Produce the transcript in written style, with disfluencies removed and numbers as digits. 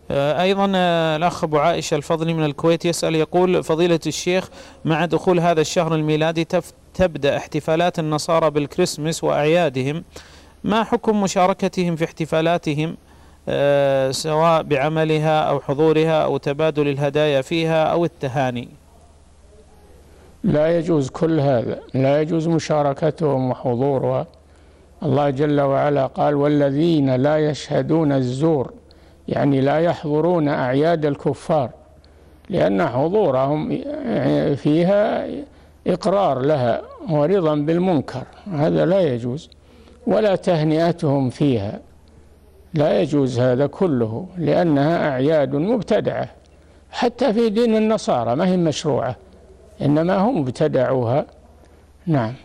أيضا الأخ أبو عائشة الفضلي من الكويت يسأل يقول: فضيلة الشيخ، مع دخول هذا الشهر الميلادي تبدأ احتفالات النصارى بالكريسماس وأعيادهم، ما حكم مشاركتهم في احتفالاتهم سواء بعملها أو حضورها أو تبادل الهدايا فيها أو التهاني؟ لا يجوز كل هذا، لا يجوز مشاركتهم وحضورها. الله جل وعلا قال: والذين لا يشهدون الزور، يعني لا يحضرون أعياد الكفار، لأن حضورهم فيها إقرار لها ورضا بالمنكر، هذا لا يجوز. ولا تهنئتهم فيها، لا يجوز هذا كله، لأنها أعياد مبتدعة، حتى في دين النصارى ما هي مشروعة، إنما هم ابتدعوها. نعم.